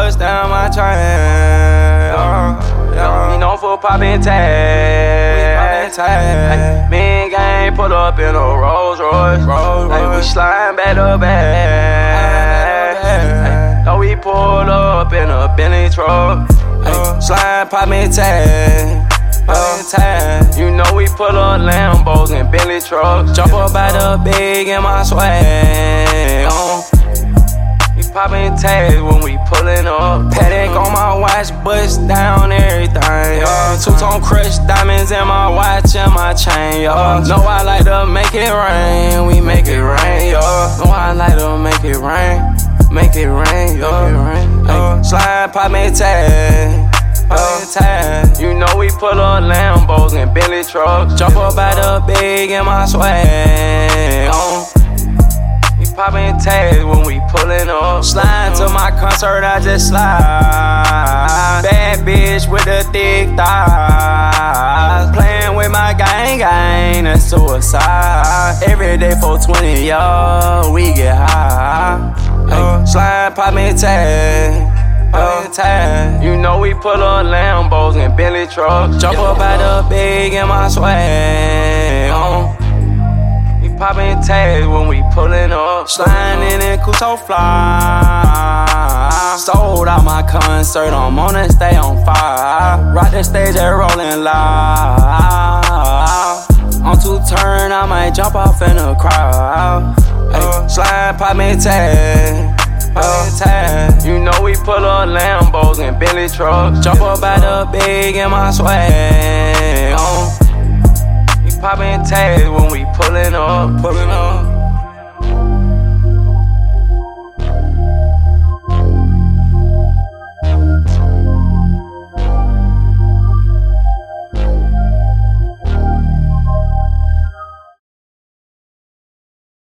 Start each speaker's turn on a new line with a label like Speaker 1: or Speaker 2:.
Speaker 1: bust down my chain. We known for poppin' tags. Me and gang pull up in a Rolls Royce. We slime back to back. No, we pull up in a Bentley truck. Slime poppin' tag. You know we pull up Lambos and Bentley trucks. Jump up out the big in my swag. We poppin' tags when we pullin' up. Paddock on my watch, bust down everything. Two-tone crushed diamonds in my watch and my chain. Know I like to make it rain, we make it rain. Know I like to make it rain, make it rain. Slime poppin' tag. You know we pull up Lambos and Bentley trucks. Jump up out the big in my swag. We poppin' tags when we pullin' up. Slide to my concert, I just slide. Bad bitch with the thick thighs. Playin' with my gang, that's suicide. Every day 420, y'all, we get high. Slide poppin' tag. You know we pull up Lambos and Bentley trucks. Jump up out the big in my swag. We poppin' tags when we pullin' up. Sliding in Kuto fly. Sold out my concert, I'm on and stay on fire. Rock the stage and rollin' loud. On two turn, I might jump off in the crowd. Slide poppin' tag. You know we pull up Lambos and Bentley trucks. Jump up out the big in my swag. We poppin' tags when we pullin' up.